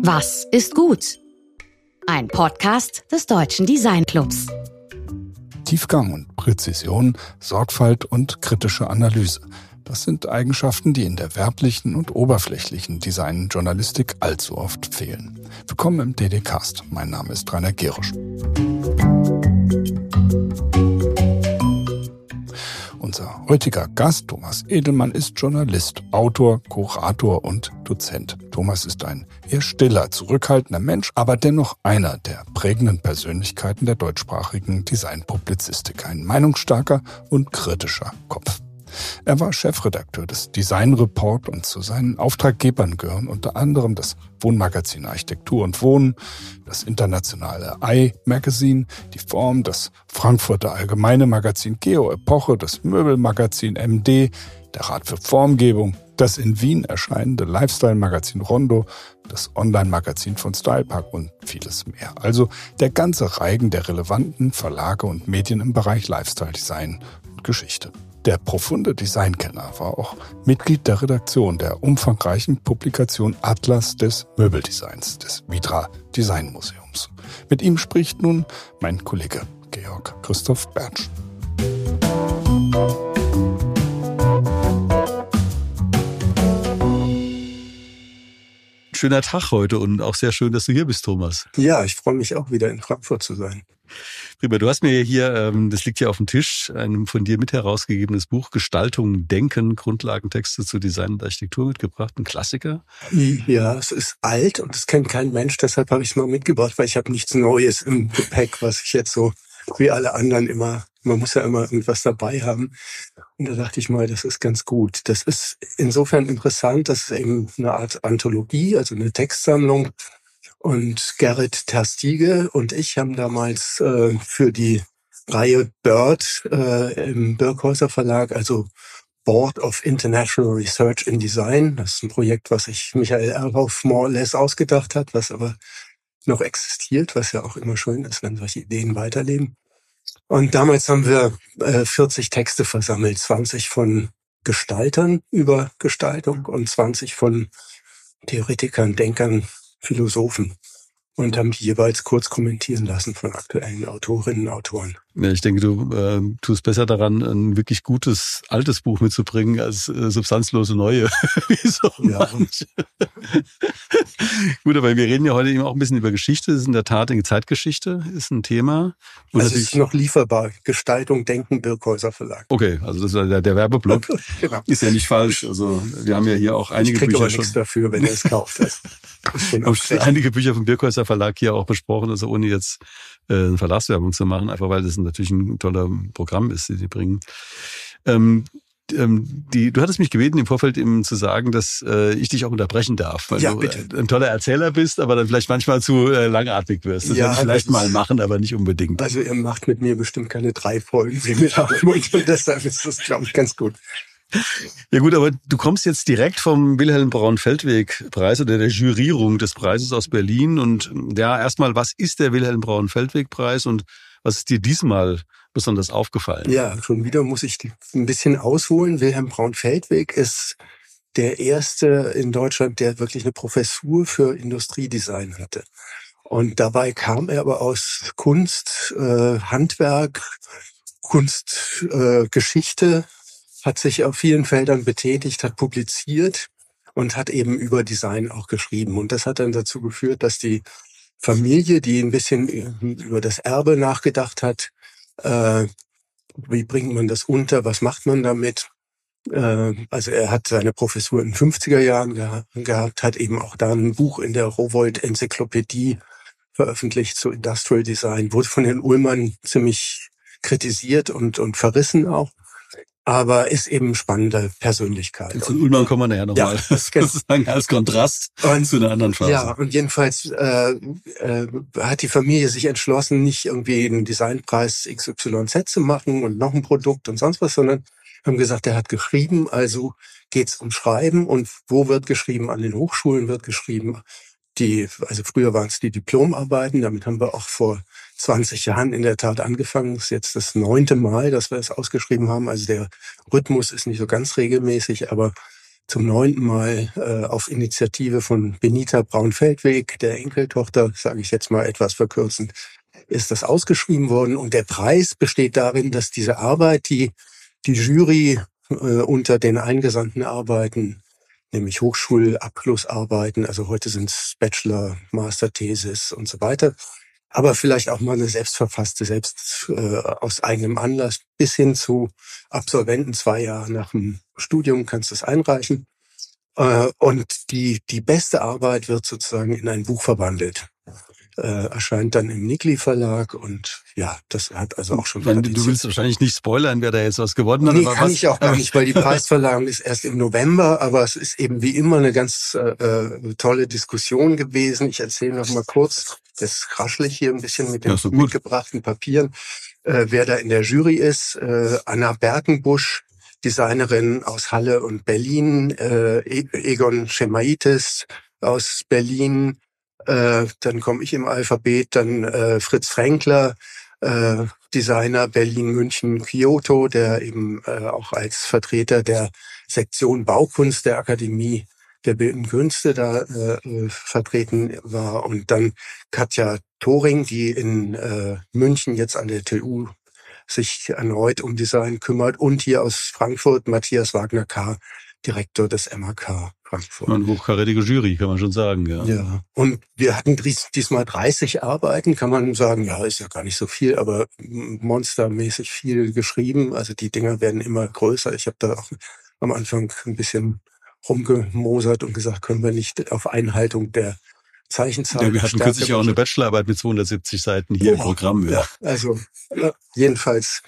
Was ist gut? Ein Podcast des Deutschen Design Clubs. Tiefgang und Präzision, Sorgfalt und kritische Analyse. Das sind Eigenschaften, die in der werblichen und oberflächlichen Designjournalistik allzu oft fehlen. Willkommen im DD-Cast. Mein Name ist Rainer Gerisch. Unser heutiger Gast, Thomas Edelmann, ist Journalist, Autor, Kurator und Dozent. Thomas ist ein eher stiller, zurückhaltender Mensch, aber dennoch einer der prägenden Persönlichkeiten der deutschsprachigen Designpublizistik. Ein meinungsstarker und kritischer Kopf. Er war Chefredakteur des Design Report und zu seinen Auftraggebern gehören unter anderem das Wohnmagazin Architektur und Wohnen, das internationale i-Magazin, die Form, das Frankfurter Allgemeine Magazin Geo Epoche, das Möbelmagazin MD, der Rat für Formgebung, das in Wien erscheinende Lifestyle-Magazin Rondo, das Online-Magazin von Stylepark und vieles mehr. Also der ganze Reigen der relevanten Verlage und Medien im Bereich Lifestyle-Design und Geschichte. Der profunde Designkenner war auch Mitglied der Redaktion der umfangreichen Publikation Atlas des Möbeldesigns des Vitra Design Museums. Mit ihm spricht nun mein Kollege Georg Christoph Bernsch. Schöner Tag heute und auch sehr schön, dass du hier bist, Thomas. Ja, ich freue mich auch wieder in Frankfurt zu sein. Prima, du hast mir hier, das liegt hier auf dem Tisch, ein von dir mit herausgegebenes Buch Gestaltung, Denken, Grundlagentexte zu Design und Architektur mitgebracht, ein Klassiker. Ja, es ist alt und es kennt kein Mensch, deshalb habe ich es mal mitgebracht, weil ich habe nichts Neues im Gepäck, was ich jetzt so wie alle anderen immer, man muss ja immer irgendwas dabei haben. Und da dachte ich mal, das ist ganz gut. Das ist insofern interessant, dass es eben eine Art Anthologie, also eine Textsammlung. Und Gerrit Tersteege und ich haben damals für die Reihe Bird im Birkhäuser Verlag, also Board of International Research in Design, das ist ein Projekt, was sich Michael Erhoff more or less ausgedacht hat, was aber noch existiert, was ja auch immer schön ist, wenn solche Ideen weiterleben. Und damals haben wir 40 Texte versammelt, 20 von Gestaltern über Gestaltung und 20 von Theoretikern, Denkern, Philosophen und haben die jeweils kurz kommentieren lassen von aktuellen Autorinnen und Autoren. Ja, ich denke, du tust besser daran, ein wirklich gutes, altes Buch mitzubringen, als substanzlose neue. Wie so ja. Gut, aber wir reden ja heute eben auch ein bisschen über Geschichte. Das ist in der Tat eine Zeitgeschichte, ist ein Thema. Und also es ist noch lieferbar. Gestaltung, Denken, Birkhäuser Verlag. Okay, also das ist der Werbeblock. Genau. Ist ja nicht falsch. Also wir haben ja hier auch einige Bücher aber nichts dafür, wenn er es kauft. Einige Bücher vom Birkhäuser Verlag hier auch besprochen, also ohne jetzt eine Verlagswerbung zu machen, einfach weil das natürlich ein toller Programm ist, die bringen. Du hattest mich gebeten, im Vorfeld eben zu sagen, dass ich dich auch unterbrechen darf, weil ja, du bitte. Ein toller Erzähler bist, aber dann vielleicht manchmal zu langatmig wirst. Das werde ich vielleicht mal machen, aber nicht unbedingt. Also ihr macht mit mir bestimmt keine 3 Folgen, wie mit und deshalb ist das, glaube ich, ganz gut. Ja gut, aber du kommst jetzt direkt vom Wilhelm Braun-Feldweg-Preis oder der Jurierung des Preises aus Berlin. Und ja, erstmal, was ist der Wilhelm Braun-Feldweg-Preis und was ist dir diesmal besonders aufgefallen? Ja, schon wieder muss ich ein bisschen ausholen. Wilhelm Braun-Feldweg ist der erste in Deutschland, der wirklich eine Professur für Industriedesign hatte. Und dabei kam er aber aus Kunst, Handwerk, Kunst, Geschichte, hat sich auf vielen Feldern betätigt, hat publiziert und hat eben über Design auch geschrieben. Und das hat dann dazu geführt, dass die Familie, die ein bisschen über das Erbe nachgedacht hat, wie bringt man das unter, was macht man damit? Also er hat seine Professur in den 50er Jahren gehabt, hat eben auch da ein Buch in der Rowohlt-Enzyklopädie veröffentlicht zu Industrial Design, wurde von Herrn Ullmann ziemlich kritisiert und verrissen auch. Aber ist eben spannende Persönlichkeit. Zu Ullmann kommen wir nachher nochmal. Ja, sozusagen als Kontrast zu einer anderen Phase. Ja, und jedenfalls hat die Familie sich entschlossen, nicht irgendwie einen Designpreis XYZ zu machen und noch ein Produkt und sonst was, sondern haben gesagt, er hat geschrieben, also geht's um Schreiben. Und wo wird geschrieben? An den Hochschulen wird geschrieben. Also früher waren es die Diplomarbeiten, damit haben wir auch vor 20 Jahren in der Tat angefangen. Das ist jetzt das 9. Mal, dass wir es ausgeschrieben haben. Also der Rhythmus ist nicht so ganz regelmäßig, aber zum 9. Mal auf Initiative von Benita Braun-Feldweg, der Enkeltochter, sage ich jetzt mal etwas verkürzend, ist das ausgeschrieben worden. Und der Preis besteht darin, dass diese Arbeit, die Jury unter den eingesandten Arbeiten, nämlich Hochschulabschlussarbeiten, also heute sind es Bachelor, Masterthesis und so weiter, aber vielleicht auch mal eine selbstverfasste, aus eigenem Anlass, bis hin zu Absolventen 2 Jahre nach dem Studium kannst du es einreichen. Und die beste Arbeit wird sozusagen in ein Buch verwandelt. Erscheint dann im Nikli Verlag und ja, das hat also auch schon Tradition. Du willst wahrscheinlich nicht spoilern, wer da jetzt was gewonnen hat. Nee, kann ich auch gar nicht, weil die Preisverleihung ist erst im November, aber es ist eben wie immer eine ganz tolle Diskussion gewesen. Ich erzähle noch mal kurz, das raschel ich hier ein bisschen mit den mitgebrachten Papieren, wer da in der Jury ist. Anna Berkenbusch, Designerin aus Halle und Berlin, Egon Schemaitis aus Berlin, dann komme ich im Alphabet, dann Fritz Fränkler, Designer Berlin, München, Kyoto, der eben auch als Vertreter der Sektion Baukunst der Akademie der Bildenden Künste da vertreten war. Und dann Katja Thoring, die in München jetzt an der TU sich erneut um Design kümmert. Und hier aus Frankfurt Matthias Wagner-K., Direktor des MHK Frankfurt. Eine hochkarätige Jury, kann man schon sagen. Ja. Und wir hatten diesmal 30 Arbeiten, kann man sagen, ja, ist ja gar nicht so viel, aber monstermäßig viel geschrieben. Also die Dinger werden immer größer. Ich habe da auch am Anfang ein bisschen rumgemosert und gesagt, können wir nicht auf Einhaltung der Zeichenzahl. Ja, wir hatten kürzlich ja auch eine Bachelorarbeit mit 270 Seiten hier im Programm. Ja, also jedenfalls,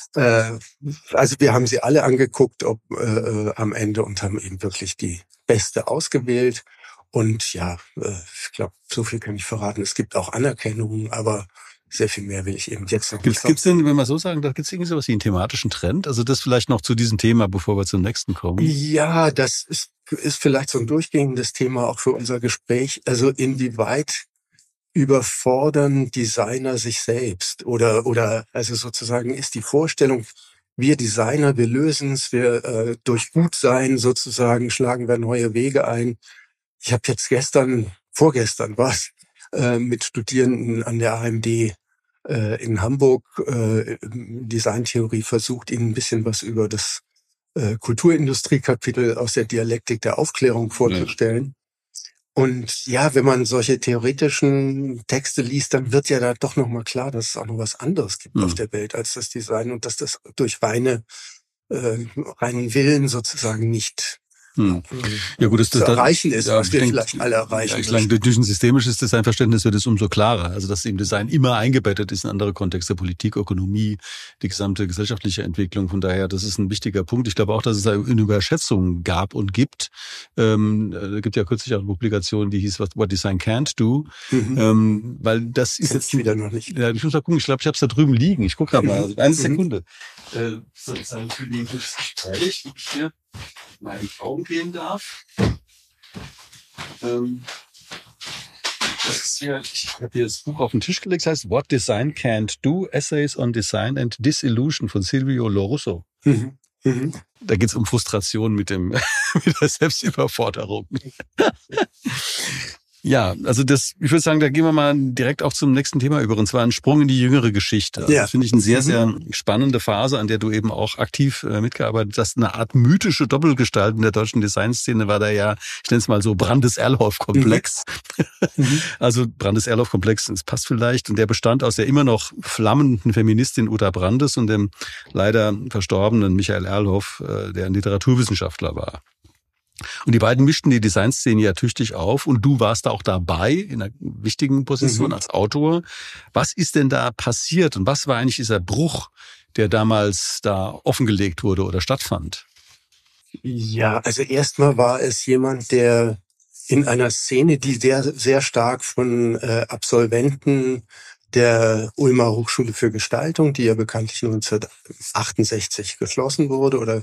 also wir haben sie alle angeguckt, am Ende und haben eben wirklich die beste ausgewählt. Und ja, ich glaube, so viel kann ich verraten. Es gibt auch Anerkennungen, aber sehr viel mehr will ich eben jetzt noch nicht. Gibt's denn, wenn wir so sagen, da gibt's irgendwie sowas wie einen thematischen Trend? Also das vielleicht noch zu diesem Thema, bevor wir zum nächsten kommen. Ja, das ist vielleicht so ein durchgehendes Thema auch für unser Gespräch. Also inwieweit überfordern Designer sich selbst? Oder also sozusagen ist die Vorstellung, wir Designer, wir lösen es, wir durch Gutsein sozusagen schlagen wir neue Wege ein. Ich habe jetzt vorgestern mit Studierenden an der AMD in Hamburg Designtheorie versucht, ihnen ein bisschen was über das Kulturindustrie-Kapitel aus der Dialektik der Aufklärung vorzustellen. Ja. Und ja, wenn man solche theoretischen Texte liest, dann wird ja da doch nochmal klar, dass es auch noch was anderes gibt auf der Welt als das Design und dass das durch reinen Willen sozusagen nicht ja gut, zu erreichen ist, was wir vielleicht alle erreichen. Ja, ich denke, durch ein systemisches Designverständnis wird es umso klarer. Also dass im Design immer eingebettet ist in andere Kontexte, Politik, Ökonomie, die gesamte gesellschaftliche Entwicklung. Von daher, das ist ein wichtiger Punkt. Ich glaube auch, dass es eine Überschätzung gab und gibt. Gibt ja kürzlich auch eine Publikation, die hieß What Design Can't Do. Weil das ist jetzt wieder noch nicht. Ja, ich muss mal gucken. Ich glaube, ich habe es da drüben liegen. Ich gucke mal. Also eine Sekunde. So, jetzt habe ich für den Gespräch, ob ich hier meinen Augen gehen darf. Ich habe hier das Buch auf den Tisch gelegt, das heißt What Design Can't Do, Essays on Design and Disillusion von Silvio Lorusso. Da geht es um Frustration mit der Selbstüberforderung. Ja, also ich würde sagen, da gehen wir mal direkt auch zum nächsten Thema über, und zwar ein Sprung in die jüngere Geschichte. Also das finde ich eine sehr, sehr spannende Phase, an der du eben auch aktiv mitgearbeitet hast. Eine Art mythische Doppelgestalt in der deutschen Designszene war da ja, ich nenne es mal so, Brandes-Erlhoff-Komplex. Also Brandes-Erlhoff-Komplex, das passt vielleicht, und der bestand aus der immer noch flammenden Feministin Uta Brandes und dem leider verstorbenen Michael Erlhoff, der ein Literaturwissenschaftler war. Und die beiden mischten die Designszene ja tüchtig auf, und du warst da auch dabei in einer wichtigen Position als Autor. Was ist denn da passiert und was war eigentlich dieser Bruch, der damals da offengelegt wurde oder stattfand? Ja, also erstmal war es jemand, der in einer Szene, die sehr, sehr stark von Absolventen der Ulmer Hochschule für Gestaltung, die ja bekanntlich 1968 geschlossen wurde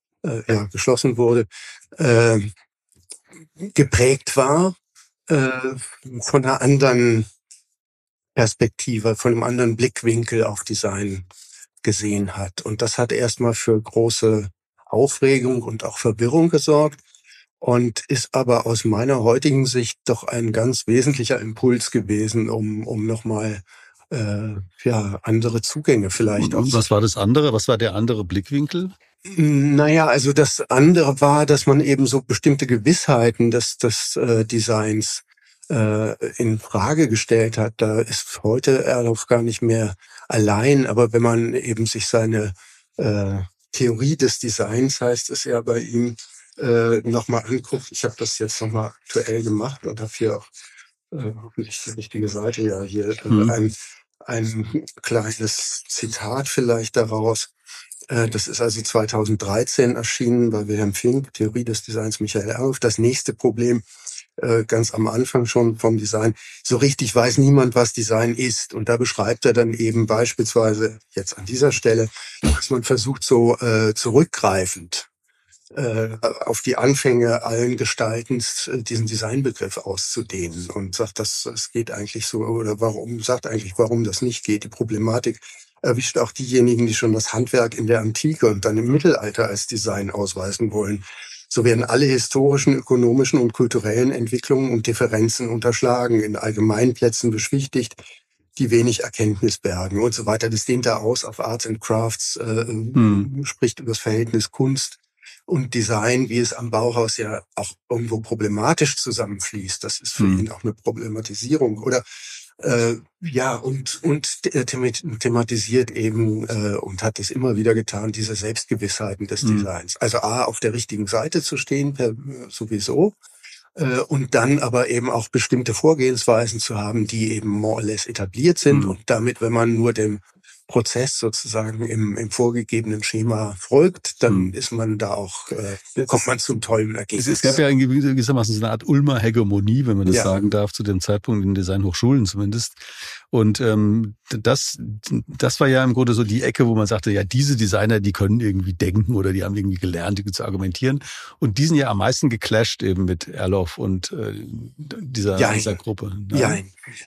geprägt war, von einer anderen Perspektive, von einem anderen Blickwinkel auf Design gesehen hat. Und das hat erstmal für große Aufregung und auch Verwirrung gesorgt. und ist aber aus meiner heutigen Sicht doch ein ganz wesentlicher Impuls gewesen, um nochmal andere Zugänge vielleicht auch. Und was war das andere? Was war der andere Blickwinkel? Naja, also das andere war, dass man eben so bestimmte Gewissheiten des Designs in Frage gestellt hat. Da ist heute Erloff gar nicht mehr allein, aber wenn man eben sich seine Theorie des Designs, heißt es ja bei ihm, nochmal anguckt. Ich habe das jetzt nochmal aktuell gemacht und habe hier auch hoffentlich die richtige Seite, ja hier ein kleines Zitat vielleicht daraus. Das ist also 2013 erschienen bei Wilhelm Fink, Theorie des Designs, Michael Erloff. Das nächste Problem, ganz am Anfang schon vom Design, so richtig weiß niemand, was Design ist. Und da beschreibt er dann eben beispielsweise jetzt an dieser Stelle, dass man versucht, so zurückgreifend auf die Anfänge allen Gestaltens diesen Designbegriff auszudehnen und sagt, dass es geht eigentlich so, oder warum das nicht geht. Die Problematik erwischt auch diejenigen, die schon das Handwerk in der Antike und dann im Mittelalter als Design ausweisen wollen. So werden alle historischen, ökonomischen und kulturellen Entwicklungen und Differenzen unterschlagen, in Allgemeinplätzen beschwichtigt, die wenig Erkenntnis bergen und so weiter. Das dehnt da aus auf Arts and Crafts, spricht über das Verhältnis Kunst und Design, wie es am Bauhaus ja auch irgendwo problematisch zusammenfließt. Das ist für ihn auch eine Problematisierung. Oder thematisiert eben und hat es immer wieder getan, diese Selbstgewissheiten des Designs. Also auf der richtigen Seite zu stehen, sowieso, und dann aber eben auch bestimmte Vorgehensweisen zu haben, die eben more or less etabliert sind und damit, wenn man nur dem Prozess sozusagen im vorgegebenen Schema folgt, dann ist man da auch, kommt man zum tollen Ergebnis. Es gab ja gewissermaßen so eine Art Ulmer Hegemonie, wenn man das sagen darf, zu dem Zeitpunkt in Designhochschulen zumindest. Und das war ja im Grunde so die Ecke, wo man sagte, ja, diese Designer, die können irgendwie denken oder die haben irgendwie gelernt, zu argumentieren. Und die sind ja am meisten geclasht eben mit Erloff und dieser Gruppe. Ja.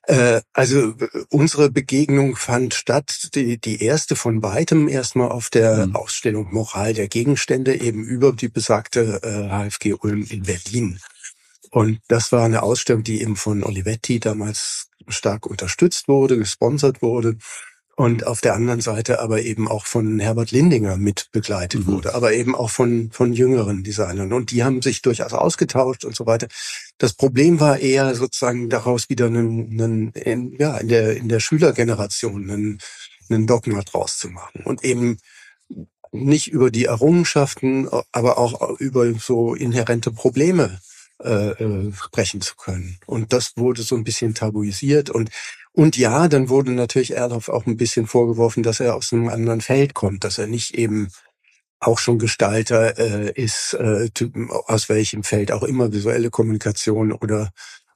Also unsere Begegnung fand statt, die erste von weitem erstmal auf der Ausstellung Moral der Gegenstände eben über die besagte HFG Ulm in Berlin. Und das war eine Ausstellung, die eben von Olivetti damals stark unterstützt wurde, gesponsert wurde und auf der anderen Seite aber eben auch von Herbert Lindinger mit begleitet wurde, aber eben auch von jüngeren Designern. Und die haben sich durchaus ausgetauscht und so weiter. Das Problem war eher sozusagen daraus wieder in der Schülergeneration einen Dogma draus zu machen und eben nicht über die Errungenschaften, aber auch über so inhärente Probleme sprechen zu können. Und das wurde so ein bisschen tabuisiert und ja, dann wurde natürlich Erloff auch ein bisschen vorgeworfen, dass er aus einem anderen Feld kommt, dass er nicht eben auch schon Gestalter ist, aus welchem Feld auch immer, visuelle Kommunikation oder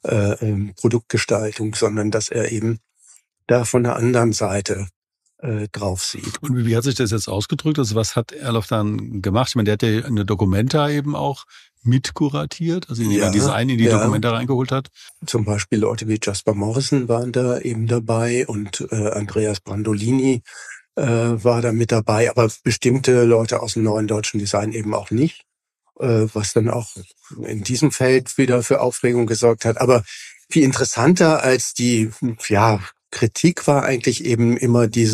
Produktgestaltung, sondern dass er eben da von der anderen Seite drauf sieht. Und wie hat sich das jetzt ausgedrückt? Also was hat Erloff dann gemacht? Ich meine, der hat ja eine Documenta eben auch mitkuratiert, also Design in die Documenta reingeholt hat. Zum Beispiel Leute wie Jasper Morrison waren da eben dabei und Andreas Brandolini war da mit dabei, aber bestimmte Leute aus dem neuen deutschen Design eben auch nicht, was dann auch in diesem Feld wieder für Aufregung gesorgt hat. Aber viel interessanter als die Kritik war eigentlich eben immer die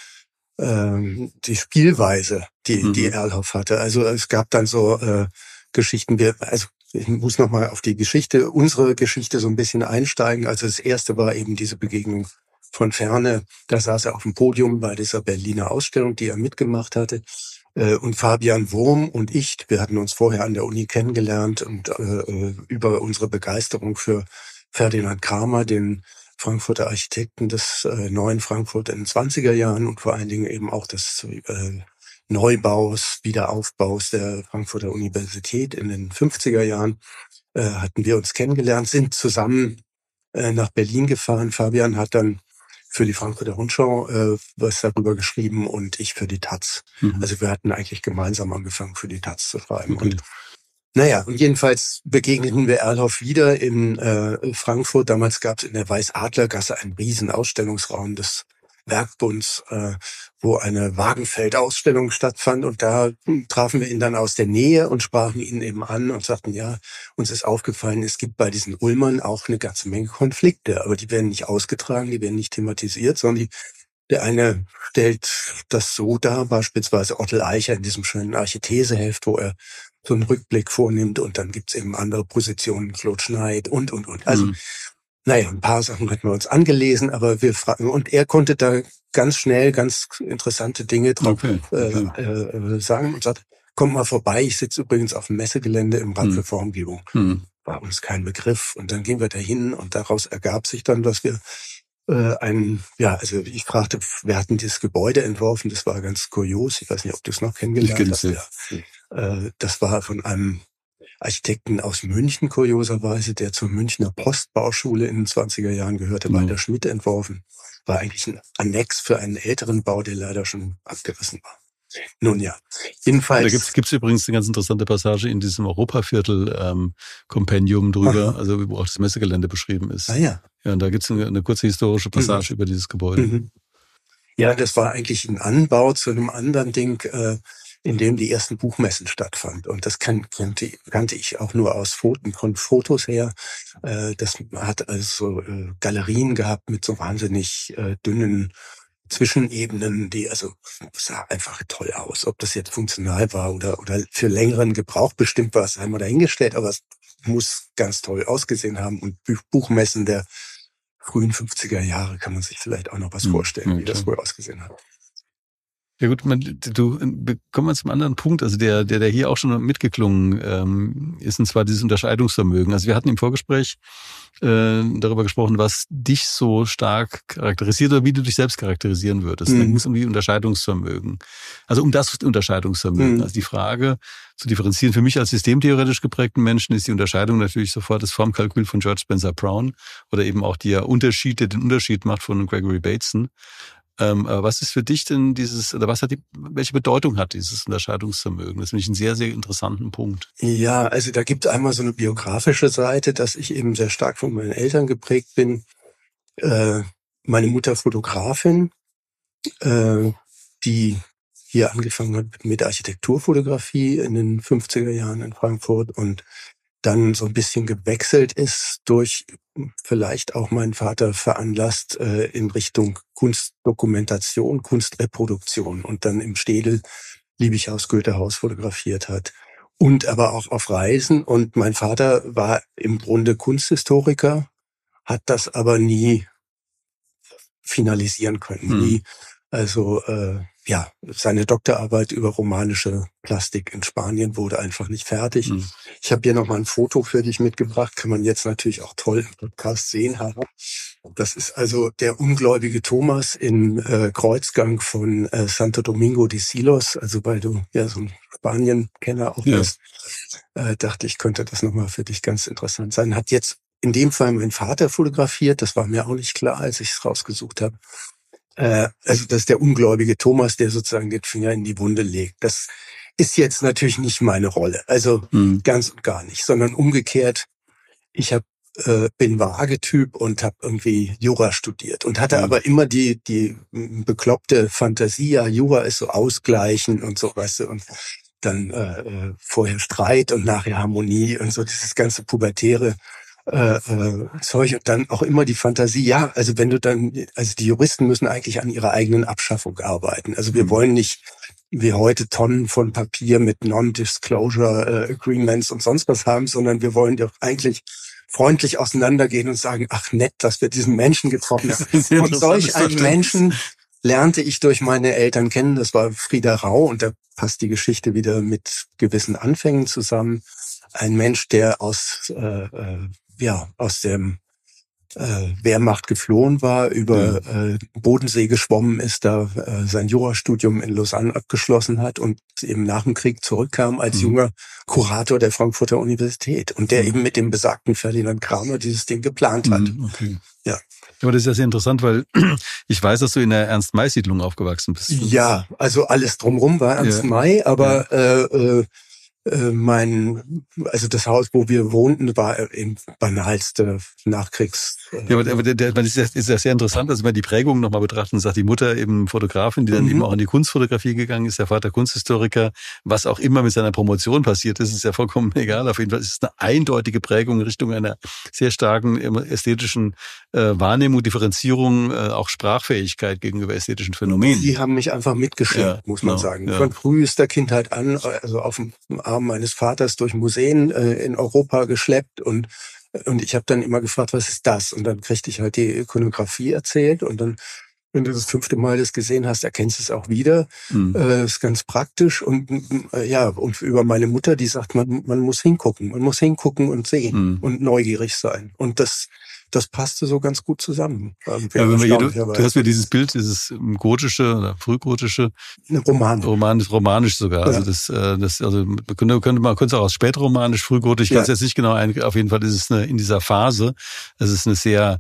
Spielweise, die Erloff hatte. Also es gab dann so Geschichten, ich muss nochmal auf unsere Geschichte so ein bisschen einsteigen. Also das erste war eben diese Begegnung von Ferne. Da saß er auf dem Podium bei dieser Berliner Ausstellung, die er mitgemacht hatte. Und Fabian Wurm und ich, wir hatten uns vorher an der Uni kennengelernt und über unsere Begeisterung für Ferdinand Kramer, den Frankfurter Architekten des neuen Frankfurt in den 20er Jahren und vor allen Dingen eben auch des Neubaus, Wiederaufbaus der Frankfurter Universität in den 50er Jahren, hatten wir uns kennengelernt, sind zusammen nach Berlin gefahren. Fabian hat dann für die Frankfurter Rundschau was darüber geschrieben und ich für die Taz. Also wir hatten eigentlich gemeinsam angefangen, für die Taz zu schreiben. Okay. Und jedenfalls begegneten wir Erloff wieder in Frankfurt. Damals gab es in der Weißadlergasse einen riesen Ausstellungsraum des Werkbunds, wo eine Wagenfeld-Ausstellung stattfand. Und da trafen wir ihn dann aus der Nähe und sprachen ihn eben an und sagten, ja, uns ist aufgefallen, es gibt bei diesen Ulmern auch eine ganze Menge Konflikte, aber die werden nicht ausgetragen, die werden nicht thematisiert, sondern der eine stellt das so dar, beispielsweise Ottel Eicher in diesem schönen Architheseheft, wo er so einen Rückblick vornimmt, und dann gibt's eben andere Positionen, Claude Schneid und. Also, naja, ein paar Sachen hatten wir uns angelesen, aber wir fragen, und er konnte da ganz schnell ganz interessante Dinge drauf sagen und sagt, kommt mal vorbei, ich sitze übrigens auf dem Messegelände im Rat für Formgebung. War uns kein Begriff. Und dann gehen wir dahin und daraus ergab sich dann, dass wir also ich fragte, wir hatten dieses Gebäude entworfen, das war ganz kurios, ich weiß nicht, ob du es noch kennengelernt hast. Ja. Das war von einem Architekten aus München, kurioserweise, der zur Münchner Postbauschule in den 20er Jahren gehörte, Walter Schmidt entworfen. War eigentlich ein Annex für einen älteren Bau, der leider schon abgerissen war. Nun ja, jedenfalls. Da gibt's übrigens eine ganz interessante Passage in diesem Europaviertel-Kompendium drüber, also wo auch das Messegelände beschrieben ist. Ah ja. Ja, und da gibt's eine kurze historische Passage über dieses Gebäude. Ja, das war eigentlich ein Anbau zu einem anderen Ding, in dem die ersten Buchmessen stattfanden. Und das kannte ich auch nur aus Fotos her. Das hat also Galerien gehabt mit so wahnsinnig dünnen Zwischenebenen, die also sah einfach toll aus. Ob das jetzt funktional war oder für längeren Gebrauch bestimmt war, es einmal dahingestellt, aber es muss ganz toll ausgesehen haben. Und Buchmessen der frühen 50er Jahre kann man sich vielleicht auch noch was vorstellen, wie das wohl ausgesehen hat. Ja gut, kommen wir zum anderen Punkt, also der hier auch schon mitgeklungen ist, und zwar dieses Unterscheidungsvermögen. Also wir hatten im Vorgespräch darüber gesprochen, was dich so stark charakterisiert oder wie du dich selbst charakterisieren würdest. Da ging es um die Unterscheidungsvermögen. Also um das Unterscheidungsvermögen. Also die Frage zu differenzieren. Für mich als systemtheoretisch geprägten Menschen ist die Unterscheidung natürlich sofort das Formkalkül von George Spencer Brown oder eben auch den Unterschied macht von Gregory Bateson. Was ist für dich denn welche Bedeutung hat dieses Unterscheidungsvermögen? Das finde ich einen sehr, sehr interessanten Punkt. Ja, also da gibt es einmal so eine biografische Seite, dass ich eben sehr stark von meinen Eltern geprägt bin. Meine Mutter Fotografin, die hier angefangen hat mit Architekturfotografie in den 50er Jahren in Frankfurt und dann so ein bisschen gewechselt ist durch vielleicht auch meinen Vater veranlasst in Richtung Kunstdokumentation, Kunstreproduktion und dann im Städel Liebighaus, Goethehaus fotografiert hat und aber auch auf Reisen. Und mein Vater war im Grunde Kunsthistoriker, hat das aber nie finalisieren können, nie. Also seine Doktorarbeit über romanische Plastik in Spanien wurde einfach nicht fertig. Ich habe hier nochmal ein Foto für dich mitgebracht, kann man jetzt natürlich auch toll im Podcast sehen. Das ist also der ungläubige Thomas im Kreuzgang von Santo Domingo de Silos, also weil du ja so ein Spanien-Kenner auch bist, dachte ich, könnte das nochmal für dich ganz interessant sein. Hat jetzt in dem Fall mein Vater fotografiert, das war mir auch nicht klar, als ich es rausgesucht habe. Also das ist der ungläubige Thomas, der sozusagen den Finger in die Wunde legt. Das ist jetzt natürlich nicht meine Rolle, also ganz und gar nicht, sondern umgekehrt. Ich bin Wagetyp und habe irgendwie Jura studiert und hatte aber immer die bekloppte Fantasie, ja, Jura ist so ausgleichen und so, weißt du, und dann vorher Streit und nachher Harmonie und so dieses ganze pubertäre Zeug und dann auch immer die Fantasie, ja, also also die Juristen müssen eigentlich an ihrer eigenen Abschaffung arbeiten. Also wir wollen nicht wie heute Tonnen von Papier mit Non-Disclosure Agreements und sonst was haben, sondern wir wollen doch eigentlich freundlich auseinandergehen und sagen, ach nett, dass wir diesen Menschen getroffen haben. Und solch einen Menschen lernte ich durch meine Eltern kennen. Das war Frieda Rau und da passt die Geschichte wieder mit gewissen Anfängen zusammen. Ein Mensch, der aus dem Wehrmacht geflohen war, über Bodensee geschwommen ist, da sein Jurastudium in Lausanne abgeschlossen hat und eben nach dem Krieg zurückkam als junger Kurator der Frankfurter Universität und der eben mit dem besagten Ferdinand Kramer dieses Ding geplant hat. Okay. Ja. Aber das ist ja sehr interessant, weil ich weiß, dass du in der Ernst-May-Siedlung aufgewachsen bist. Ja, also alles drumherum war Ernst May, aber Also das Haus, wo wir wohnten, war eben banalste Nachkriegs. Ja, aber ist ja sehr interessant, also wenn man die Prägung nochmal betrachtet und sagt, die Mutter eben Fotografin, die dann eben auch in die Kunstfotografie gegangen ist, der Vater Kunsthistoriker, was auch immer mit seiner Promotion passiert ist, ist ja vollkommen egal. Auf jeden Fall ist es eine eindeutige Prägung in Richtung einer sehr starken ästhetischen Wahrnehmung, Differenzierung, auch Sprachfähigkeit gegenüber ästhetischen Phänomenen. Die haben mich einfach mitgeschleppt, muss man sagen. Von frühester Kindheit an, also auf dem Arm meines Vaters durch Museen in Europa geschleppt und ich habe dann immer gefragt, was ist das? Und dann kriegte ich halt die Ikonografie erzählt und dann, wenn du das 5. Mal das gesehen hast, erkennst du es auch wieder. Ist ganz praktisch und und über meine Mutter, die sagt, man muss hingucken und sehen und neugierig sein. Und das passte so ganz gut zusammen. Ja, du hast mir dieses Bild, dieses gotische oder frühgotische romanisch sogar. Ja. Also könnte es auch aus spätromanisch, frühgotisch, ich kann es jetzt nicht genau auf jeden Fall ist es in dieser Phase. Es ist eine sehr,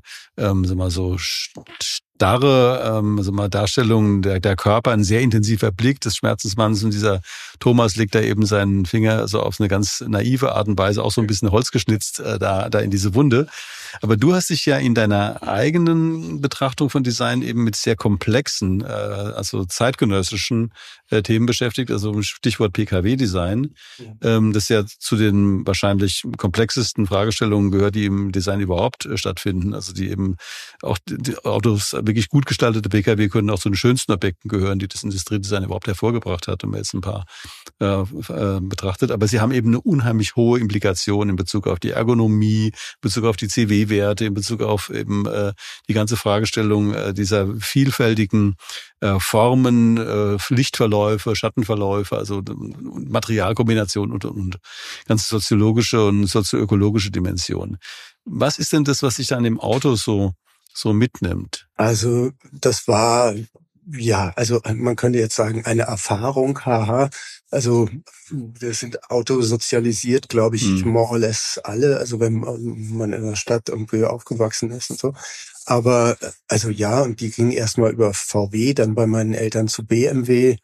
starre Darstellung der Körper, ein sehr intensiver Blick des Schmerzensmanns und dieser Thomas legt da eben seinen Finger so auf eine ganz naive Art und Weise, auch so ein bisschen holzgeschnitzt da in diese Wunde. Aber du hast dich ja in deiner eigenen Betrachtung von Design eben mit sehr komplexen, also zeitgenössischen Themen beschäftigt, also Stichwort PKW-Design, das ja zu den wahrscheinlich komplexesten Fragestellungen gehört, die im Design überhaupt stattfinden. Also die eben auch die Autos, wirklich gut gestaltete PKW können auch zu den schönsten Objekten gehören, die das Industriedesign überhaupt hervorgebracht hat, wenn man jetzt ein paar betrachtet. Aber sie haben eben eine unheimlich hohe Implikation in Bezug auf die Ergonomie, in Bezug auf die CW-Werte, in Bezug auf eben die ganze Fragestellung dieser vielfältigen Formen, Lichtverläufe, Schattenverläufe, also Materialkombinationen und ganz soziologische und sozioökologische Dimensionen. Was ist denn das, was sich da an dem Auto so mitnimmt? Also das war, also man könnte jetzt sagen, eine Erfahrung, haha. Also wir sind autosozialisiert, glaube ich, more or less alle, also wenn man in der Stadt irgendwie aufgewachsen ist und so. Aber also und die ging erstmal über VW, dann bei meinen Eltern zu BMW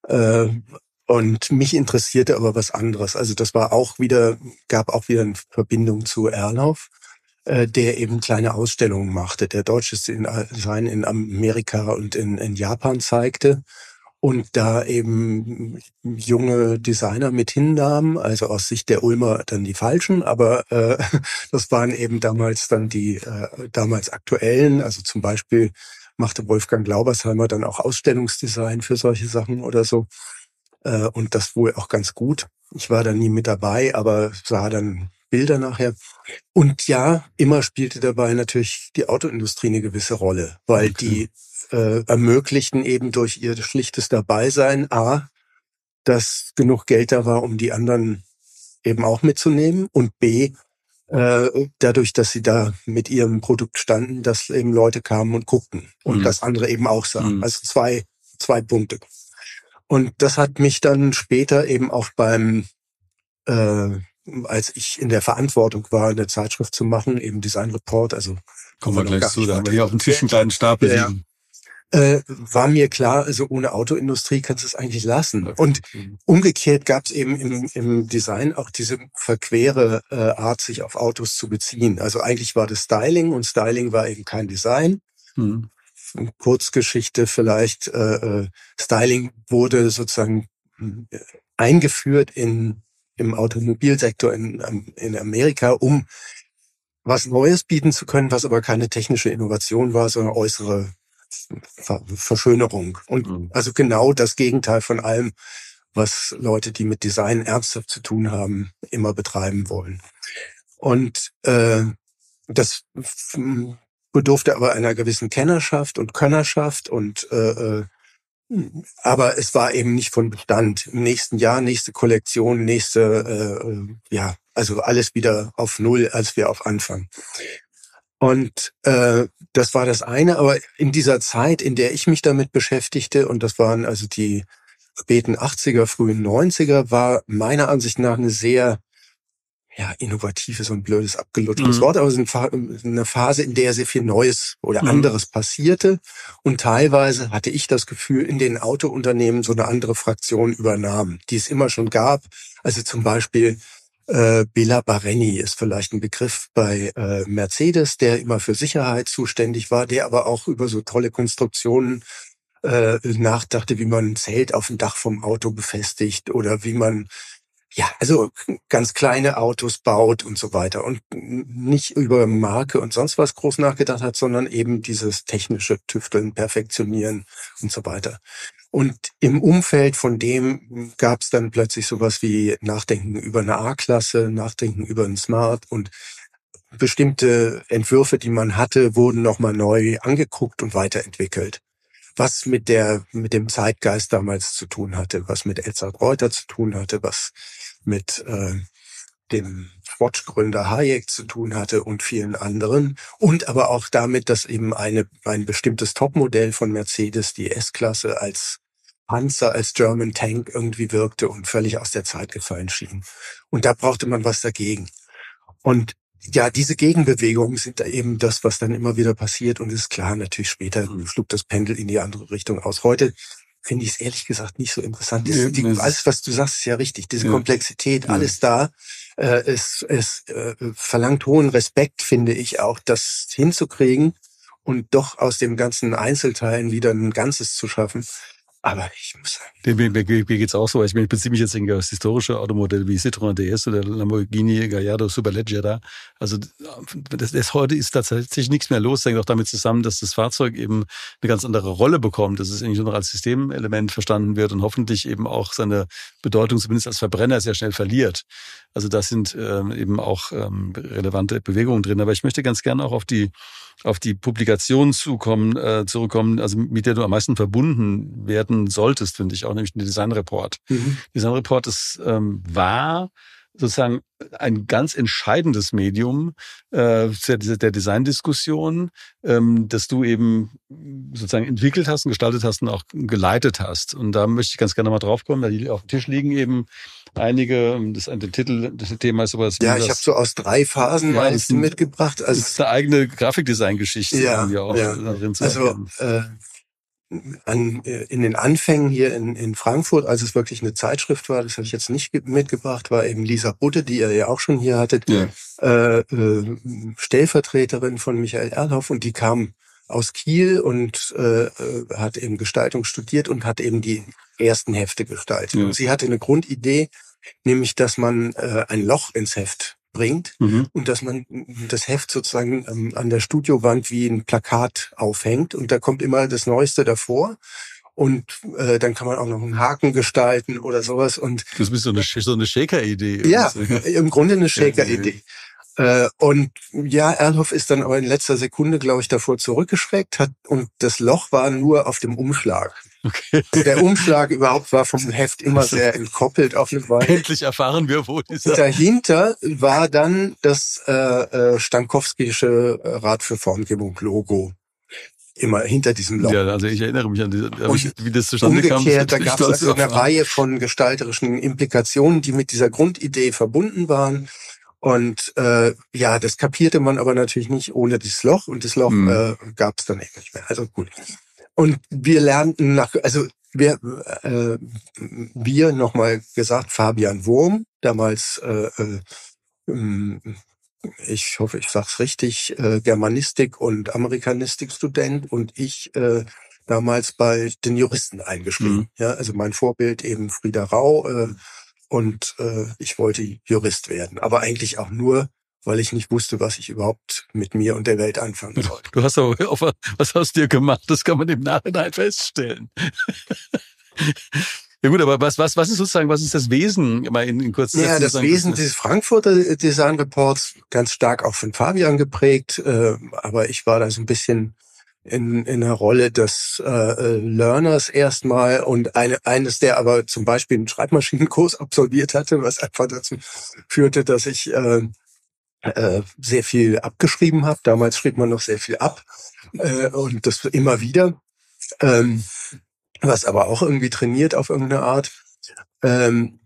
und mich interessierte aber was anderes. Also das war gab auch wieder eine Verbindung zu Erlauf, der eben kleine Ausstellungen machte, der deutsches Design in Amerika und in Japan zeigte und da eben junge Designer mit hinnahm, also aus Sicht der Ulmer dann die falschen, aber das waren eben damals dann die damals aktuellen, also zum Beispiel machte Wolfgang Glaubersheimer dann auch Ausstellungsdesign für solche Sachen oder so und das wohl auch ganz gut. Ich war da nie mit dabei, aber sah dann Bilder nachher. Und immer spielte dabei natürlich die Autoindustrie eine gewisse Rolle, weil die ermöglichten eben durch ihr schlichtes Dabeisein dass genug Geld da war, um die anderen eben auch mitzunehmen und B, dadurch, dass sie da mit ihrem Produkt standen, dass eben Leute kamen und guckten und das andere eben auch sahen. Also zwei Punkte. Und das hat mich dann später eben auch als ich in der Verantwortung war, eine Zeitschrift zu machen, eben Design Report, also kommen wir gleich zu, da haben wir hier auf dem Tisch einen kleinen Stapel liegen. War mir klar, also ohne Autoindustrie kannst du es eigentlich lassen. Und umgekehrt gab es eben im Design auch diese verquere Art, sich auf Autos zu beziehen. Also eigentlich war das Styling und Styling war eben kein Design. Kurzgeschichte vielleicht, Styling wurde sozusagen eingeführt im Automobilsektor in Amerika, um was Neues bieten zu können, was aber keine technische Innovation war, sondern äußere Verschönerung. Und also genau das Gegenteil von allem, was Leute, die mit Design ernsthaft zu tun haben, immer betreiben wollen. Und das bedurfte aber einer gewissen Kennerschaft und Könnerschaft und aber es war eben nicht von Bestand. Im nächsten Jahr, nächste Kollektion, also alles wieder auf Null, als wir auf Anfang. Und das war das eine, aber in dieser Zeit, in der ich mich damit beschäftigte, und das waren also die späten 80er, frühen 90er, war meiner Ansicht nach eine sehr innovativ ist so ein blödes, abgelutschtes Wort, aber es ist eine Phase, in der sehr viel Neues oder anderes passierte. Und teilweise hatte ich das Gefühl, in den Autounternehmen so eine andere Fraktion übernahm, die es immer schon gab. Also zum Beispiel Bela Bareni ist vielleicht ein Begriff bei Mercedes, der immer für Sicherheit zuständig war, der aber auch über so tolle Konstruktionen nachdachte, wie man ein Zelt auf dem Dach vom Auto befestigt oder wie man also ganz kleine Autos baut und so weiter und nicht über Marke und sonst was groß nachgedacht hat, sondern eben dieses technische Tüfteln, Perfektionieren und so weiter. Und im Umfeld von dem gab es dann plötzlich sowas wie Nachdenken über eine A-Klasse, Nachdenken über ein Smart und bestimmte Entwürfe, die man hatte, wurden nochmal neu angeguckt und weiterentwickelt. Was mit dem Zeitgeist damals zu tun hatte, was mit Edzard Reuter zu tun hatte, was mit dem Swatch-Gründer Hayek zu tun hatte und vielen anderen. Und aber auch damit, dass eben ein bestimmtes Topmodell von Mercedes, die S-Klasse, als Panzer, als German Tank irgendwie wirkte und völlig aus der Zeit gefallen schien. Und da brauchte man was dagegen. Und diese Gegenbewegungen sind da eben das, was dann immer wieder passiert. Und ist klar, natürlich später schlug das Pendel in die andere Richtung aus. Heute finde ich es ehrlich gesagt nicht so interessant. Alles, was du sagst, ist ja richtig. Diese Komplexität, alles da. Es verlangt hohen Respekt, finde ich auch, das hinzukriegen und doch aus dem ganzen Einzelteilen wieder ein Ganzes zu schaffen. Aber ich muss sagen, Mir geht's auch so. Ich beziehe mich jetzt auf historische Automodelle wie Citroën DS oder Lamborghini Gallardo Superleggera. Also heute ist tatsächlich nichts mehr los. Das hängt auch damit zusammen, dass das Fahrzeug eben eine ganz andere Rolle bekommt, dass es eigentlich nur noch als Systemelement verstanden wird und hoffentlich eben auch seine Bedeutung zumindest als Verbrenner sehr schnell verliert. Also da sind eben auch relevante Bewegungen drin. Aber ich möchte ganz gerne auch auf die Publikation zurückkommen, also mit der du am meisten verbunden werden solltest, finde ich auch, nämlich den Design Report. Design Report war sozusagen ein ganz entscheidendes Medium der Designdiskussion, das du eben sozusagen entwickelt hast und gestaltet hast und auch geleitet hast. Und da möchte ich ganz gerne mal drauf kommen, weil hier auf dem Tisch liegen eben einige, das Thema ist sowas wie ich habe so aus 3 Phasen mitgebracht. Also das ist eine eigene Grafikdesign-Geschichte irgendwie auch drin zu erkennen. In den Anfängen hier in Frankfurt, als es wirklich eine Zeitschrift war, das habe ich jetzt nicht mitgebracht, war eben Lisa Budde, die ihr ja auch schon hier hattet, Stellvertreterin von Michael Erlhoff, und die kam aus Kiel und hat eben Gestaltung studiert und hat eben die ersten Hefte gestaltet. Und sie hatte eine Grundidee, nämlich, dass man ein Loch ins Heft bringt und dass man das Heft sozusagen an der Studiowand wie ein Plakat aufhängt und da kommt immer das Neueste davor und dann kann man auch noch einen Haken gestalten oder sowas. Und das ist so eine Shaker-Idee. Ja, im Grunde eine Shaker-Idee. Und Erlhoff ist dann aber in letzter Sekunde, glaube ich, davor zurückgeschreckt und das Loch war nur auf dem Umschlag. Okay. Der Umschlag überhaupt war vom Heft immer sehr entkoppelt auf eine Weise. Endlich erfahren wir, wo dieser... Dahinter war dann das Stankowskische Rat für Formgebung Logo. Immer hinter diesem Loch. Ja, also ich erinnere mich an wie das zustande kam. Umgekehrt, da gab es also eine Reihe von gestalterischen Implikationen, die mit dieser Grundidee verbunden waren. Und das kapierte man aber natürlich nicht ohne das Loch. Und das Loch gab es dann eben nicht mehr. Also gut. Und wir lernten wir nochmal gesagt, Fabian Wurm, damals, ich hoffe, ich sag's richtig, Germanistik- und Amerikanistik-Student und ich damals bei den Juristen eingeschrieben. Ja, also mein Vorbild eben Frieda Rau und ich wollte Jurist werden. Aber eigentlich auch nur, weil ich nicht wusste, was ich überhaupt mit mir und der Welt anfangen soll. Du hast aber was aus dir gemacht, das kann man im Nachhinein feststellen. Ja gut, aber was ist sozusagen, was ist das Wesen? Mal in kurz. Ja, das Wesen des Frankfurter Design Reports, ganz stark auch von Fabian geprägt, aber ich war da so ein bisschen in einer Rolle des Learners erstmal und eines, der aber zum Beispiel einen Schreibmaschinenkurs absolviert hatte, was einfach dazu führte, dass ich sehr viel abgeschrieben habe. Damals schrieb man noch sehr viel ab und das immer wieder, was aber auch irgendwie trainiert auf irgendeine Art.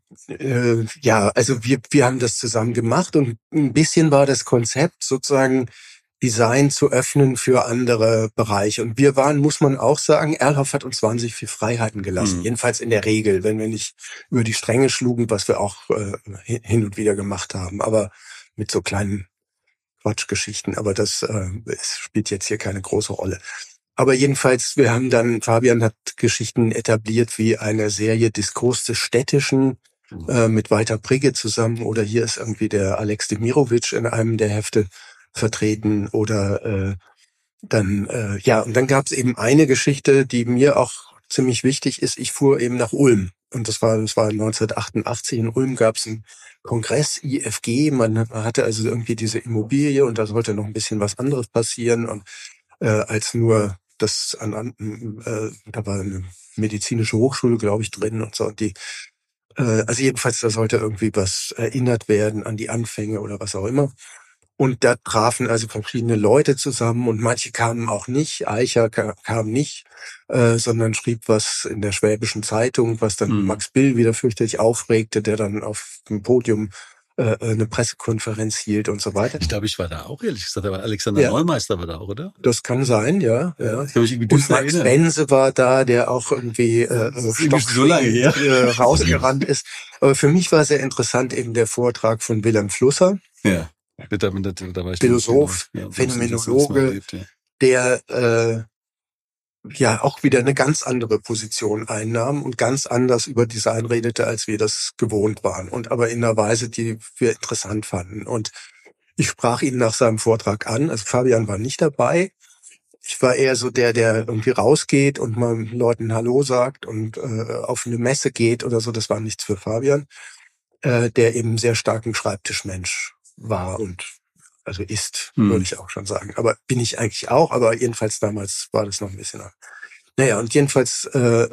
Ja, also wir haben das zusammen gemacht und ein bisschen war das Konzept sozusagen Design zu öffnen für andere Bereiche. Und wir waren, muss man auch sagen, Erlhoff hat uns wahnsinnig viel Freiheiten gelassen. Jedenfalls in der Regel, wenn wir nicht über die Stränge schlugen, was wir auch hin und wieder gemacht haben. Aber mit so kleinen Quatschgeschichten. Aber das es spielt jetzt hier keine große Rolle. Aber jedenfalls, Fabian hat Geschichten etabliert wie eine Serie Diskurs des Städtischen mit Walter Prigge zusammen. Oder hier ist irgendwie der Alex Demirovic in einem der Hefte vertreten oder und dann gab es eben eine Geschichte, die mir auch ziemlich wichtig ist. Ich fuhr eben nach Ulm und das war 1988. In Ulm gab es einen Kongress IFG. Man hatte also irgendwie diese Immobilie und da sollte noch ein bisschen was anderes passieren und als nur das da war eine medizinische Hochschule, glaube ich, drin und so. Und also jedenfalls, da sollte irgendwie was erinnert werden an die Anfänge oder was auch immer. Und da trafen also verschiedene Leute zusammen und manche kamen auch nicht. Eicher kam nicht, sondern schrieb was in der Schwäbischen Zeitung, was dann Max Bill wieder fürchterlich aufregte, der dann auf dem Podium eine Pressekonferenz hielt und so weiter. Ich glaube, ich war da auch, ehrlich gesagt. Aber Alexander Neumeister war da auch, oder? Das kann sein, ja. Und Max Bense war da, der auch irgendwie rausgerannt ist. Aber für mich war sehr interessant eben der Vortrag von Wilhelm Flusser. Ja. Da war ich Philosoph, Phänomenologe, der auch wieder eine ganz andere Position einnahm und ganz anders über Design redete, als wir das gewohnt waren. Und aber in einer Weise, die wir interessant fanden. Und ich sprach ihn nach seinem Vortrag an. Also Fabian war nicht dabei. Ich war eher so der irgendwie rausgeht und mal Leuten Hallo sagt und auf eine Messe geht oder so. Das war nichts für Fabian, der eben sehr starken Schreibtischmensch war und also ist, würde ich auch schon sagen. Aber bin ich eigentlich auch, aber jedenfalls damals war das noch ein bisschen. Naja, und jedenfalls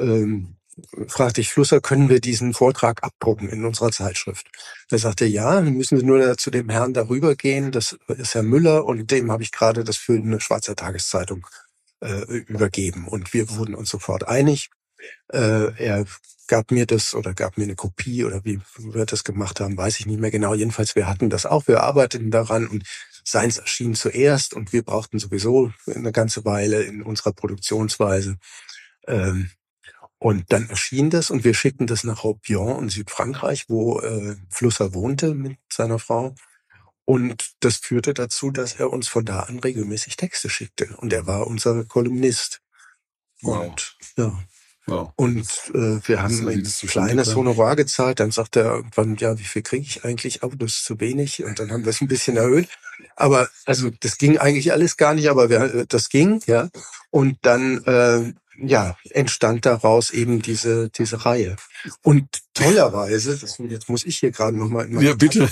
fragte ich Flusser, können wir diesen Vortrag abdrucken in unserer Zeitschrift? Er sagte, ja, dann müssen wir nur zu dem Herrn darüber gehen, das ist Herr Müller und dem habe ich gerade das für eine Schweizer Tageszeitung übergeben. Und wir wurden uns sofort einig. Er gab mir eine Kopie oder wie wir das gemacht haben, weiß ich nicht mehr genau. Jedenfalls, wir hatten das auch, wir arbeiteten daran und seins erschien zuerst und wir brauchten sowieso eine ganze Weile in unserer Produktionsweise. Und dann erschien das und wir schickten das nach Robion in Südfrankreich, wo Flusser wohnte mit seiner Frau. Und das führte dazu, dass er uns von da an regelmäßig Texte schickte. Und er war unser Kolumnist. Wow. Und ja. Wow. Und wir haben ein kleines Honorar gezahlt. Dann sagte er irgendwann, ja, wie viel kriege ich eigentlich? Oh, das ist zu wenig. Und dann haben wir es ein bisschen erhöht. Aber also das ging eigentlich alles gar nicht, aber das ging, ja. Und dann entstand daraus eben diese Reihe. Und tollerweise, jetzt muss ich hier gerade nochmal... Ja, bitte.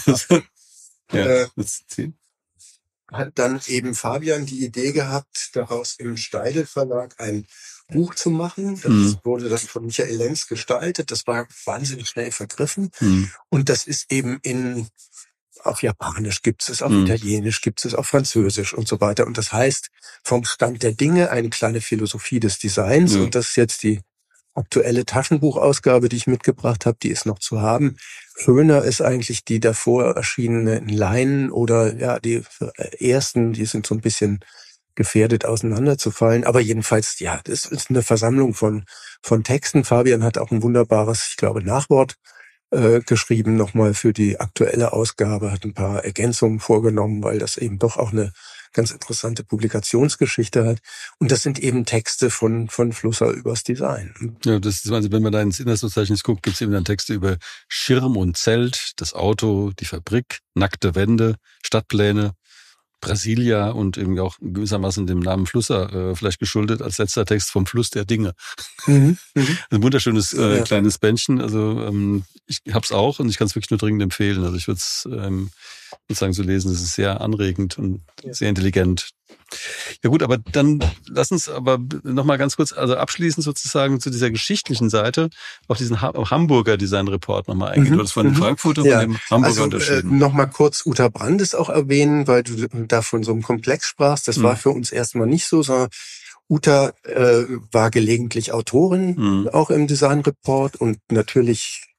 Hat dann eben Fabian die Idee gehabt, daraus im Steidl Verlag ein Buch zu machen. Das wurde dann von Michael Lenz gestaltet. Das war wahnsinnig schnell vergriffen. Und das ist eben auf Japanisch gibt es, auf Italienisch gibt es, auf Französisch und so weiter. Und das heißt, vom Stand der Dinge eine kleine Philosophie des Designs. Und das ist jetzt die aktuelle Taschenbuchausgabe, die ich mitgebracht habe, die ist noch zu haben. Schöner ist eigentlich die davor erschienenen Leinen oder die ersten, die sind so ein bisschen gefährdet auseinanderzufallen. Aber jedenfalls, das ist eine Versammlung von Texten. Fabian hat auch ein wunderbares, ich glaube, Nachwort geschrieben, nochmal für die aktuelle Ausgabe, hat ein paar Ergänzungen vorgenommen, weil das eben doch auch eine ganz interessante Publikationsgeschichte hat. Und das sind eben Texte von Flusser übers Design. Ja, das ist, also wenn man da ins Inhaltsverzeichnis guckt, gibt es eben dann Texte über Schirm und Zelt, das Auto, die Fabrik, nackte Wände, Stadtpläne, Brasilia und eben auch gewissermaßen dem Namen Flusser vielleicht geschuldet als letzter Text vom Fluss der Dinge. Ein wunderschönes kleines Bändchen. Also ich hab's auch und ich kann es wirklich nur dringend empfehlen. Also ich würde es sozusagen so lesen. Es ist sehr anregend und sehr intelligent. Ja gut, aber dann lass uns aber nochmal ganz kurz, also abschließend sozusagen zu dieser geschichtlichen Seite, auf diesen Hamburger Design Report nochmal eingehen. Du hast von dem Frankfurter und dem Hamburger unterschieden. Nochmal kurz Uta Brandes auch erwähnen, weil du da von so einem Komplex sprachst. Das war für uns erstmal nicht so, sondern Uta war gelegentlich Autorin auch im Design Report und natürlich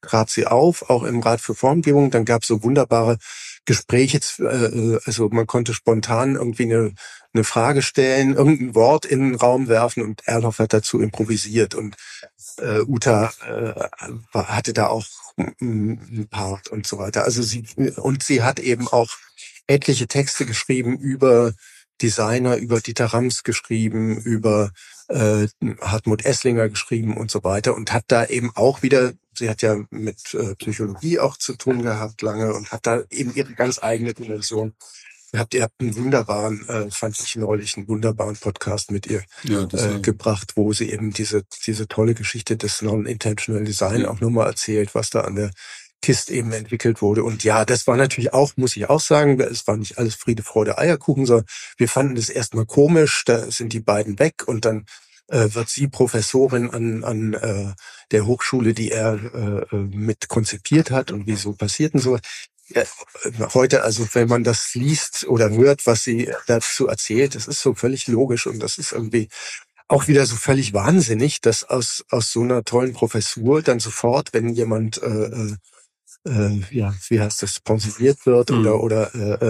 trat sie auf, auch im Rat für Formgebung. Dann gab es so wunderbare Gespräche, also man konnte spontan irgendwie eine Frage stellen, irgendein Wort in den Raum werfen und Erloff hat dazu improvisiert und Uta hatte da auch einen Part und so weiter. Also sie hat eben auch etliche Texte geschrieben über Designer, über Dieter Rams geschrieben, über Hartmut Esslinger geschrieben und so weiter und hat da eben auch wieder, sie hat ja mit Psychologie auch zu tun gehabt lange und hat da eben ihre ganz eigene Dimension. Ihr habt einen wunderbaren, fand ich neulich, einen wunderbaren Podcast mit ihr gebracht, wo sie eben diese tolle Geschichte des Non-Intentional Design auch nochmal erzählt, was da an der KIST eben entwickelt wurde. Und ja, das war natürlich auch, muss ich auch sagen, es war nicht alles Friede, Freude, Eierkuchen, sondern wir fanden das erstmal komisch, da sind die beiden weg und dann wird sie Professorin an der Hochschule, die er mit konzipiert hat und wieso passiert denn so. Ja, heute, also wenn man das liest oder hört, was sie dazu erzählt, das ist so völlig logisch und das ist irgendwie auch wieder so völlig wahnsinnig, dass aus so einer tollen Professur dann sofort, wenn jemand wie heißt das, pensioniert wird oder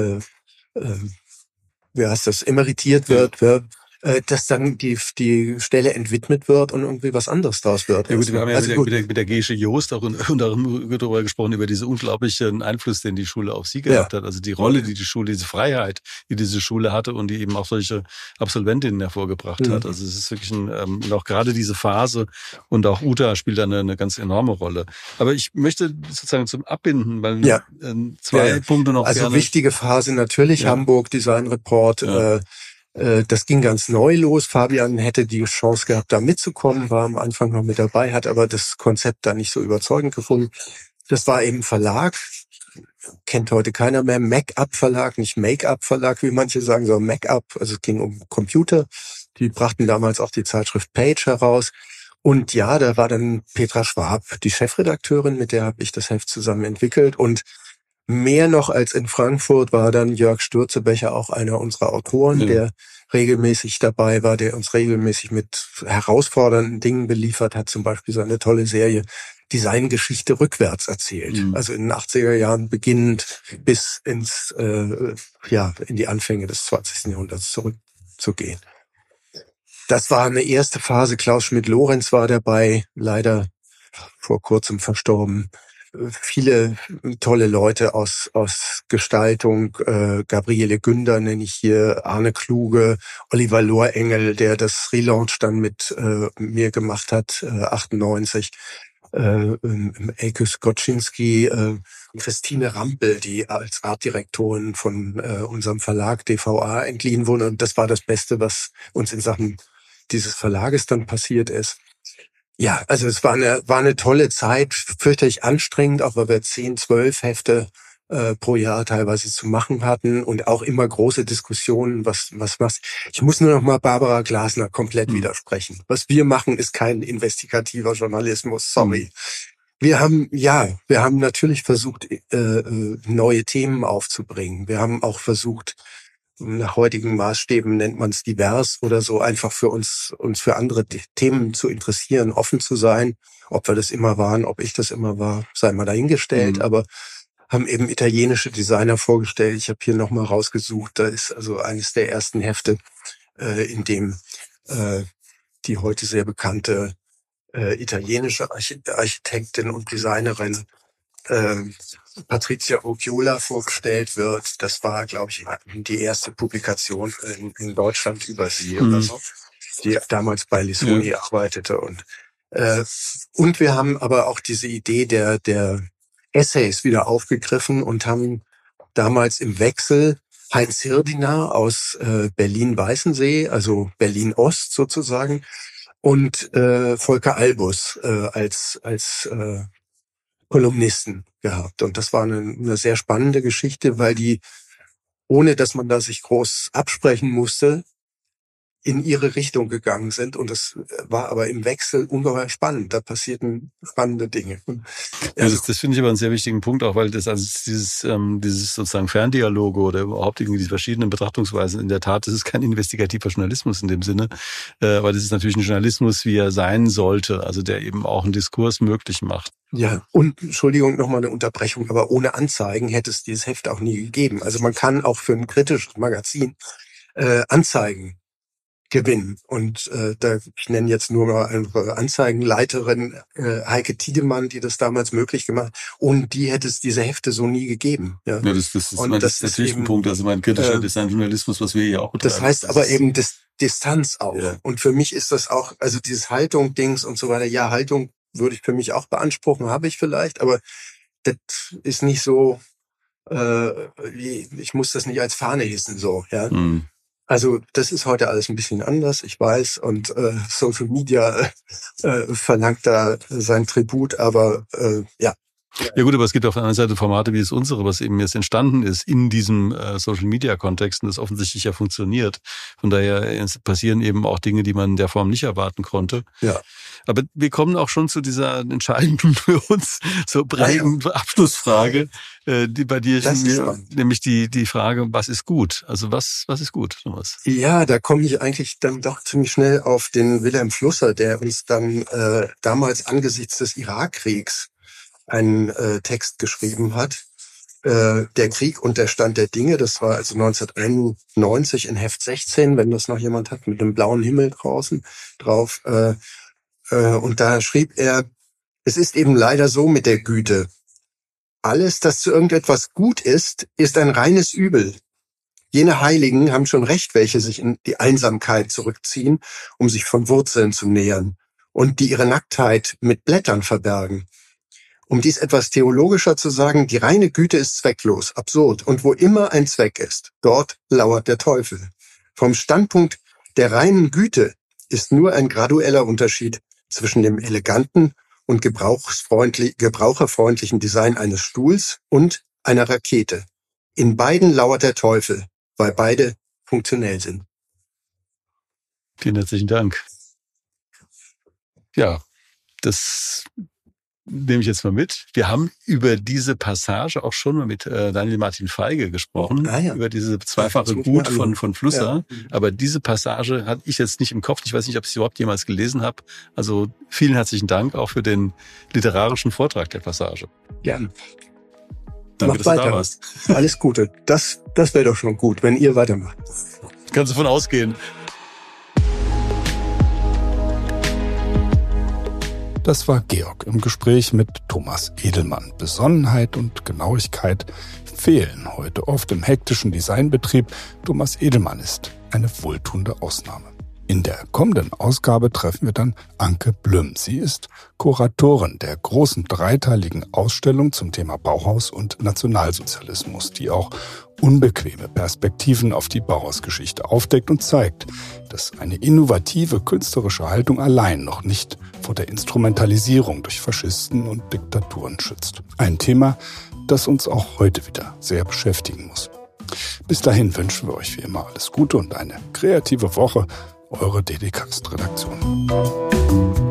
wie heißt das, emeritiert wird, dass dann die Stelle entwidmet wird und irgendwie was anderes daraus wird. Ja gut, wir haben ja mit der Gesche Joost auch darüber gesprochen, über diesen unglaublichen Einfluss, den die Schule auf sie gehabt hat. Also die Rolle, die Schule, diese Freiheit, die diese Schule hatte und die eben auch solche Absolventinnen hervorgebracht hat. Also es ist wirklich und auch gerade diese Phase und auch Uta spielt da eine ganz enorme Rolle. Aber ich möchte sozusagen zum Abbinden, weil zwei Punkte noch also gerne. Wichtige Phase natürlich, Hamburg Design Report, das ging ganz neu los. Fabian hätte die Chance gehabt, da mitzukommen, war am Anfang noch mit dabei, hat aber das Konzept da nicht so überzeugend gefunden. Das war eben Verlag, kennt heute keiner mehr, Make-up-Verlag, nicht Make-up-Verlag, wie manche sagen, sondern Make-up, also es ging um Computer. Die brachten damals auch die Zeitschrift Page heraus. Und ja, da war dann Petra Schwab, die Chefredakteurin, mit der habe ich das Heft zusammen entwickelt. Und mehr noch als in Frankfurt war dann Jörg Stürzebecher auch einer unserer Autoren, der regelmäßig dabei war, der uns regelmäßig mit herausfordernden Dingen beliefert hat, zum Beispiel seine tolle Serie Designgeschichte rückwärts erzählt. Also in den 80er Jahren beginnend bis in die Anfänge des 20. Jahrhunderts zurückzugehen. Das war eine erste Phase. Klaus Schmidt-Lorenz war dabei, leider vor kurzem verstorben. Viele tolle Leute aus Gestaltung, Gabriele Günder nenne ich hier, Arne Kluge, Oliver Lohrengel, der das Relaunch dann mit mir gemacht hat, 98, Elke Skoczynski, Christine Rampel, die als Artdirektorin von unserem Verlag DVA entliehen wurde. Und das war das Beste, was uns in Sachen dieses Verlages dann passiert ist. Ja, also es war eine tolle Zeit, fürchterlich anstrengend, auch weil wir 10, 12 Hefte pro Jahr teilweise zu machen hatten und auch immer große Diskussionen, was. Ich muss nur noch mal Barbara Glasner komplett widersprechen. Was wir machen, ist kein investigativer Journalismus, sorry. Wir haben natürlich versucht, neue Themen aufzubringen. Wir haben auch versucht, nach heutigen Maßstäben nennt man es divers oder so, einfach für uns für andere Themen zu interessieren, offen zu sein. Ob wir das immer waren, ob ich das immer war, sei mal dahingestellt, aber haben eben italienische Designer vorgestellt. Ich habe hier nochmal rausgesucht, da ist also eines der ersten Hefte, in dem die heute sehr bekannte italienische Architektin und Designerin Patrizia Oggiola vorgestellt wird. Das war, glaube ich, die erste Publikation in Deutschland über sie oder so, die damals bei Lissoni arbeitete. Und wir haben aber auch diese Idee der Essays wieder aufgegriffen und haben damals im Wechsel Heinz Hirdiner aus Berlin-Weißensee, also Berlin-Ost sozusagen, und Volker Albus als Kolumnisten gehabt. Und das war eine sehr spannende Geschichte, weil die, ohne dass man da sich groß absprechen musste, in ihre Richtung gegangen sind. Und das war aber im Wechsel ungeheuer spannend. Da passierten spannende Dinge. Ja, das finde ich aber einen sehr wichtigen Punkt, auch weil das also dieses sozusagen Ferndialoge oder überhaupt irgendwie diese verschiedenen Betrachtungsweisen, in der Tat, das ist kein investigativer Journalismus in dem Sinne, aber das ist natürlich ein Journalismus, wie er sein sollte, also der eben auch einen Diskurs möglich macht. Ja, und Entschuldigung, nochmal eine Unterbrechung, aber ohne Anzeigen hätte es dieses Heft auch nie gegeben. Also man kann auch für ein kritisches Magazin Anzeigen gewinnen. Und ich nenne jetzt nur mal eine Anzeigenleiterin, Heike Tiedemann, die das damals möglich gemacht hat. Und die hätte es diese Hefte so nie gegeben. Ja, das ist natürlich eben ein Punkt. Also mein kritischer Designjournalismus, was wir hier auch betreiben. Das heißt aber eben Distanz auch. Ja. Und für mich ist das auch, also dieses Haltung-Dings und so weiter. Ja, Haltung würde ich für mich auch beanspruchen, habe ich vielleicht, aber das ist nicht so, ich muss das nicht als Fahne hissen, so, ja. Also das ist heute alles ein bisschen anders, ich weiß, und Social Media verlangt da sein Tribut, aber ja. Ja gut, aber es gibt auf der anderen Seite Formate wie das unsere, was eben jetzt entstanden ist in diesem Social-Media-Kontext und das offensichtlich ja funktioniert. Von daher passieren eben auch Dinge, die man in der Form nicht erwarten konnte. Ja. Aber wir kommen auch schon zu dieser entscheidenden für uns so breiten Abschlussfrage, die bei dir ist, nämlich die Frage, was ist gut? Also was ist gut, Thomas? Ja, da komme ich eigentlich dann doch ziemlich schnell auf den Wilhelm Flusser, der uns dann damals angesichts des Irakkriegs einen Text geschrieben hat, der Krieg und der Stand der Dinge. Das war also 1991 in Heft 16, wenn das noch jemand hat, mit einem blauen Himmel draußen drauf. Und da schrieb er, es ist eben leider so mit der Güte. Alles, das zu irgendetwas gut ist, ist ein reines Übel. Jene Heiligen haben schon recht, welche sich in die Einsamkeit zurückziehen, um sich von Wurzeln zu nähern und die ihre Nacktheit mit Blättern verbergen. Um dies etwas theologischer zu sagen, die reine Güte ist zwecklos, absurd. Und wo immer ein Zweck ist, dort lauert der Teufel. Vom Standpunkt der reinen Güte ist nur ein gradueller Unterschied zwischen dem eleganten und gebraucherfreundlichen Design eines Stuhls und einer Rakete. In beiden lauert der Teufel, weil beide funktionell sind. Vielen herzlichen Dank. Ja, das nehme ich jetzt mal mit. Wir haben über diese Passage auch schon mal mit Daniel Martin Feige gesprochen, über diese zweifache Gut von Flusser. Ja. Aber diese Passage hatte ich jetzt nicht im Kopf. Ich weiß nicht, ob ich sie überhaupt jemals gelesen habe. Also vielen herzlichen Dank auch für den literarischen Vortrag der Passage. Gerne. Danke, dass du da warst. Alles Gute. Das wäre doch schon gut, wenn ihr weitermacht. Kannst du davon ausgehen. Das war Georg im Gespräch mit Thomas Edelmann. Besonnenheit und Genauigkeit fehlen heute oft im hektischen Designbetrieb. Thomas Edelmann ist eine wohltuende Ausnahme. In der kommenden Ausgabe treffen wir dann Anke Blüm. Sie ist Kuratorin der großen dreiteiligen Ausstellung zum Thema Bauhaus und Nationalsozialismus, die auch unbequeme Perspektiven auf die Bauhausgeschichte aufdeckt und zeigt, dass eine innovative künstlerische Haltung allein noch nicht vor der Instrumentalisierung durch Faschisten und Diktaturen schützt. Ein Thema, das uns auch heute wieder sehr beschäftigen muss. Bis dahin wünschen wir euch wie immer alles Gute und eine kreative Woche. Eure DDcast-Redaktion.